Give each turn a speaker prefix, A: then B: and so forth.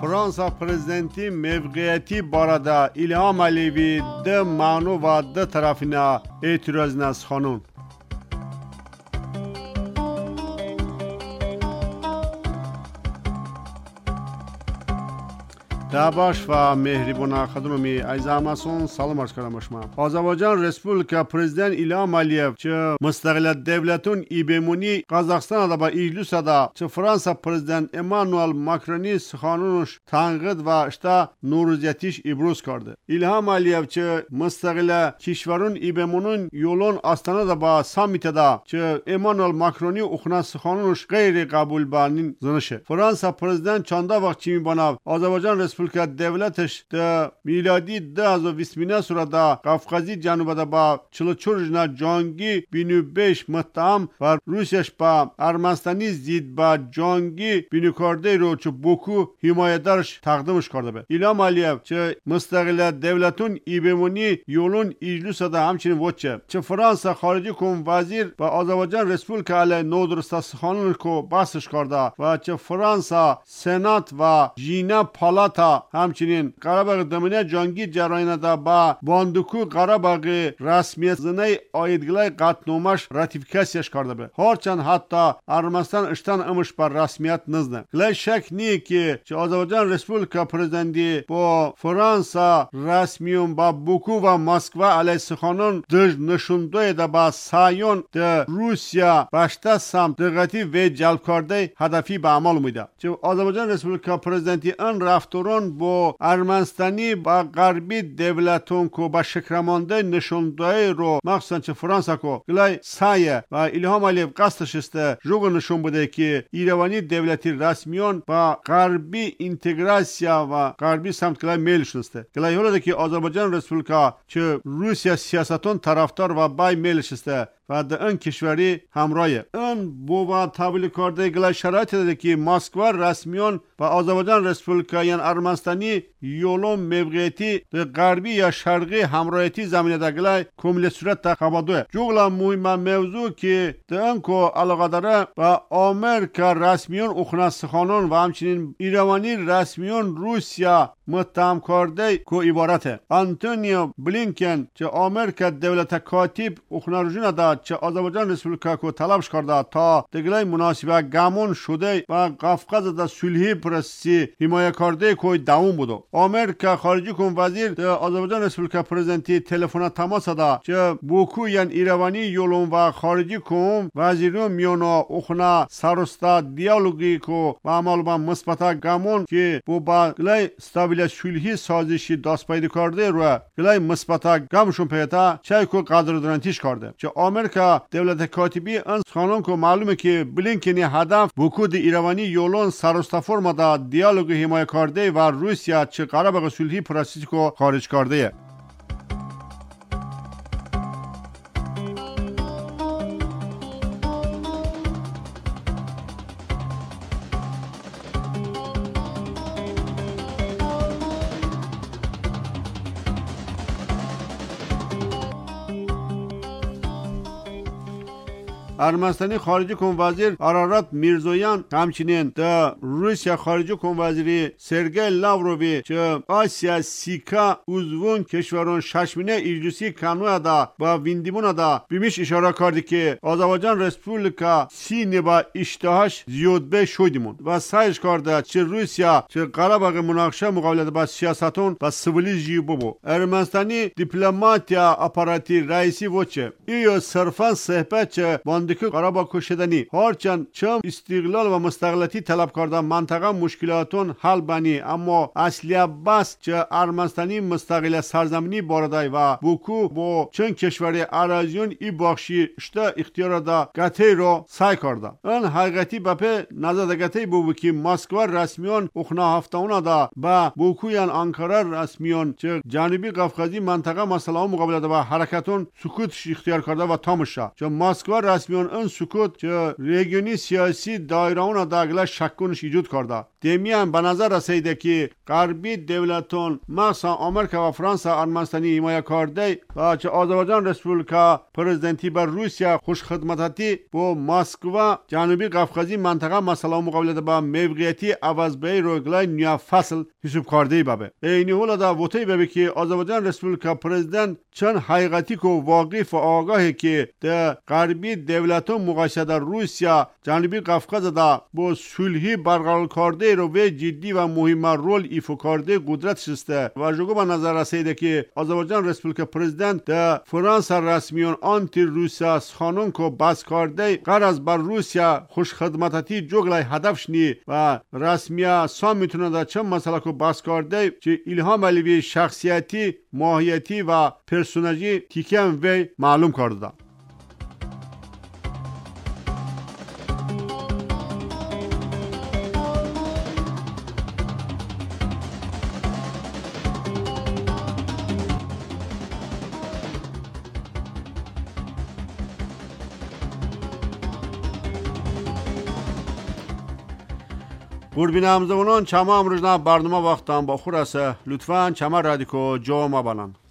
A: Fransa prezidenti mevqiyeti barada İlham Aliyevi de manu ve de tarafına itiraz nasxanun. دباش و مهربان خدمتی ایزامسون سلام عرض کردم شما. آذربایجان رسپوبلیکا پرزیدنت ایلهام علیyev چه مستقل دولتون ایبمونی قزاقستان دا با ایجلس دا چه فرانسا پرزیدنت امانوئل ماکرونی سخانونش تنقید و اشتا نوروزیتیش ابروز کرده. ایلهام علیyev چه مستقل کشورون ایبمونون یولون آستانه دا با سامیت دا چه امانوئل ماکرونی اخنا سخانونش غیر قبول بانین زنشه. فرانسا پرزیدنت چندا وقت چی میبانه آذربایجان رسپوبلیکا devletش ده میلادی 2020 sırada Kafkazi Canuba ba 44 جنگی 25 متهم و روسیش با ارمنستانی زید با جنگی بینکارده رو چه بوکو حمایتدارش تقدیمش کرده به. ایلهام علیyev چه مستقل دولتون ایبمونی یولون ایجلس da همچنین وچه چه فرانسا خارجی کم وزیر با آذربایجان رسپوبلیکا علی نودرستا سخانون کو بحثش کرده و چه فرانسا سنات و ژینه پالاتا همچنین قره‌باغ دمنه جنگی جراینه دا با باندوکو قره‌باغ رسمیت زنه آیدگلای قطنامش راتیفیکاسیش کرده به. هرچند حتی ارمنستان اشتان امش بر رسمیت نزده. گلای شک نیه که چه آذربایجان رسپوبلیکا پرزیدنتی با فرانسا رسمیون با بوکو و مسکو علیه سخانون دژ نشونده دا با سایون ده روسیا باشته سمت دقتی و جلب کرده هدفی به عمل میده. چه آذربایجان رسپوبلیکا پرزیدنتی ان رفتارون با ارمنستانی با غربی دولتون کو با شکرمانده نشونده رو مخصوصا چه فرانسا کو گلای سایه و ایلهام علیyev قصدش است جو نشون بده که ایرانی دولتی رسمیون با غربی اینتگراسیا و غربی سمت گلای میلش است. گلای هوله که آذربایجان رسپوبلیکا چه روسیا سیاستون طرفدار و بای میلش است و در این کشوری همراهه. این با تبلیغ کرده گلای شرایط داده که مسکو رسمیون و آذربایجان رسپوبلیکا یعنی ارمنستانی یولون موقعیتی در غربی یا شرقی همراهیتی زمینه در گلای کامل صورت تقابلوه. جوگلا مهم موضوع که در این کو علاقه داره و آمریکا رسمیون اخنا سخانون و همچنین ایرانی رسمیون روسیا متهم کرده کو عبارته. آنتونیو بلینکن چه آمریکا دولت کاتب اخنا رجوع داد چه آذربایجان رسپوبلیکا کو طلبش کرده تا دگلای مناسبه گمون شده و قفقاز دا صلحی پرسی حمایت کرده کوی دوام بودو. آمریکا خارجی کم وزیر دا آذربایجان رسپوبلیکا پرزیدنتی تلفن تماس دا چه بوکو یعنی ایرانی یولون و خارجی کم وزیرون میونا اخنا سرستا دیالوگی کو و عمل با مثبت گمون که با گلای استابیل صلحی سازشی دست پیدا کرده رو گلای مثبت گمشون پیدا چای کو قدردانیش کرده. چه آمریکا دولت کاتبی ان خانم کو معلومه که بلینکنی هدف بوکو دی ایرانی یولون سرستا فرما دا دیالوگ حمایت کرده و روسیا چه قره‌باغ صلحی پروسس کو خارج کرده. ارمنستانی خارجی کم وزیر آرارات میرزویان همچنین در روسیا خارجی کم وزیری سرگئی لاورووی چه آسیا سیکا عضوون کشورون ششمینه ایجلسی کانویا دا با ویندیمونا دا بیمیش اشاره کردی که آذربایجان رسپوبلیکا سینه با اشتهاش زیاد به شدیمون و سعیش کرده چه روسیا چه قره‌باغ مناقشه مقابله با سیاستون و سیویلی جیبو بو. ارمنستانی دیپلماتیا اپاراتی رئیسی وچه ایو صرفا صحبت چه که قره‌باغ کشیدنی هرچند چم استقلال و مستقلیتی طلب کرده منطقه مشکلاتون حل بنی اما اصلی بس چه ارمنستانی مستقل سرزمینی بارده و بوکو با چند کشوری اراضیون ای بخشی شته اختیار دا گته رو سعی کرده. این حقیقتی بپه نظر گته بو که مسکو رسمیون اخنا هفتهونه دا با بوکویان آنکاره رسمیون چه جنوبی قفقازی منطقه مسئله مقابله دا و حرکتون سکوت اختیار کرده و تامشه چه مسکو رسمی رسمیان این سکوت که ریگونی سیاسی دایره‌اون داگلا شکونش ایجاد کرده. دمیان به نظر رسیده که غربی دولتون مثلا آمریکا و فرانسه ارمنستانی حمایت کرده و چه آذربایجان رسپوبلیکا پرزیدنتی بر روسیه خوش خدمتی با مسکو جنوبی قفقازی منطقه مثلا مقابله با موقعیتی عوض به روگلای نیا فصل حساب کرده بابه. اینی حالا دا وقتی بابه که آذربایجان رسپوبلیکا پرزیدنت چند حقیقتی که واقف و آگاهی که در غربی دولتون مقایسه در روسیه جنوبی قفقاز دا با صلحی برقرار کرده رو به جدی و مهم رول ایفا کرده قدرت شسته و جوگو به نظر رسیده که آذربایجان رسپوبلیکا پرزیدنت در فرانسه رسمیان آنتی روسیه خانون کو بس کرده قرض بر روسیه خوش خدمتی جوگلای هدفش نی و رسمیه سام میتونه در چند مسئله کو بس کرده که ایلهام علیوی شخصیتی ماهیتی و پرسوناژی تیکم وی معلوم کرده. قربینم زمانان چما امروز برنامه وقتم با خور است. لطفاً چما رادیکو جا ما بانن.